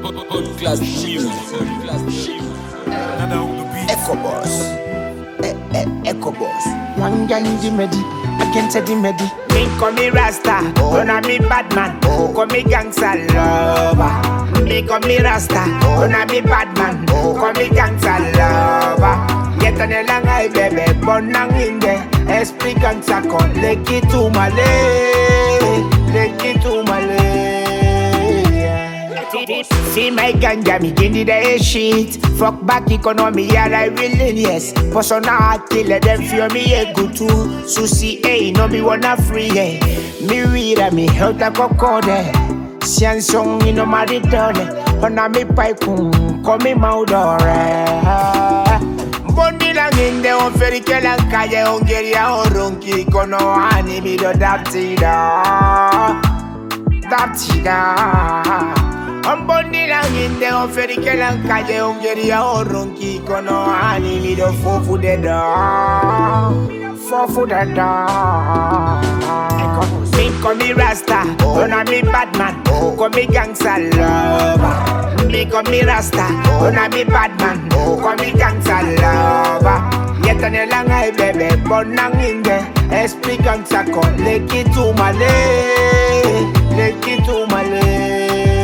Class music. Echo Boss. Echo Boss. One ganji medi, against the medi. Me call me Rasta, on me bad man. Call me gangsta lover. Me call me Rasta, on me bad man. Call me gangsta lover. Get on the long eye, baby, bonang in there. Esprit gangsta con, leki to Malay, leki to Malay. See my ganja, me give the shit. Fuck back economy, yeah, I really yes. Personality, let them fear me a good too. Susi, eh, no me wanna free, eh. Me read me health a cocode. Siansong, you know, my dole. On me pipe, come me maudore. Bondi lang in the on ferry kelang kaya on geria on ronki kono ani mi do daptida. I'm bondi lang in the on ferry kelang kaya on geria on ronki kono ani mi do fofu de da. Fofu de da. Me call me Rasta, on me bad man, call me gangsta lover. Me call me Rasta, on me bad man, call me gangsta lover. Yet on the long eye, baby, bonang in there. Esprit gangsta con, leki to Malay, leki to Malay.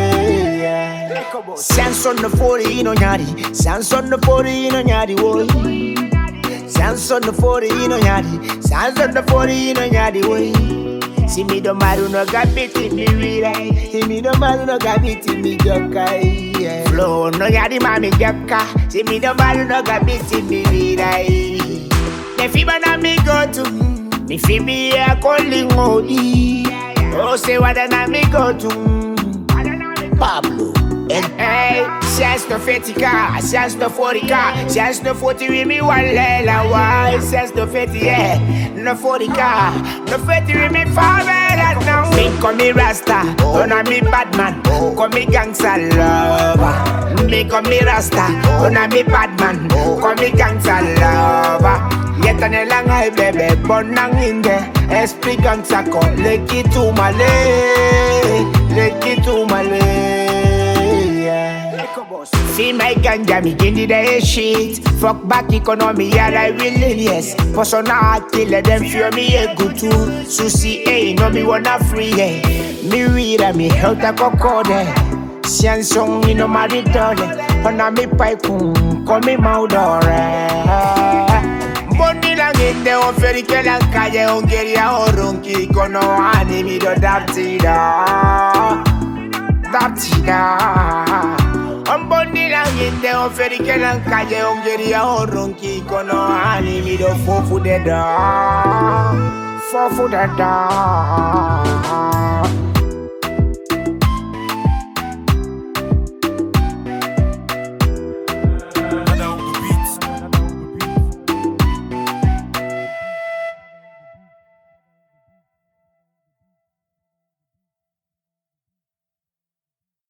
Sans on the 40 in on yadi, sans on the 40 in on yadi, boy. Sans on the 40 in on yadi, sans on the 40 in on yadi, boy. See me do maru no gabiti mi wirai. See me do maru no gabiti mi jokai. Flow no yadi mami jaka. See me do maru no gabiti mi wirai. The fiba na mi go to. Mi fibi a calling odi. Oh say what na mi go to. Pablo. Hey, sians no 50k, sians no 40k, sians no 40 with me one lela. Why? Sians no 50, yeah, no 40k, no 50 with me far better now. Me call me Rasta, on me bad man, call me gangsta lover. Me call me Rasta, on me bad man, call me gangsta lover. Yet on the long eye, baby, bonang in there. Esprit gangsta con, leki to Malay, leki to Malay. See my ganja, me give the shit. Fuck back economy, yeah, I really yes. Personality, let them fear me a good too. Susi, eh, no me wanna free, eh. Me read me health a cocode. Siansong, you know, my dole. On me pipe, call me maudore. Bondi lang in the on ferry kelang kaya on geria on ronki kono ani mi do daptida. I'm bondi lang in the on ferry kelang kaya on geria on ronki kono ani mi do fofu de da. Fofu de da.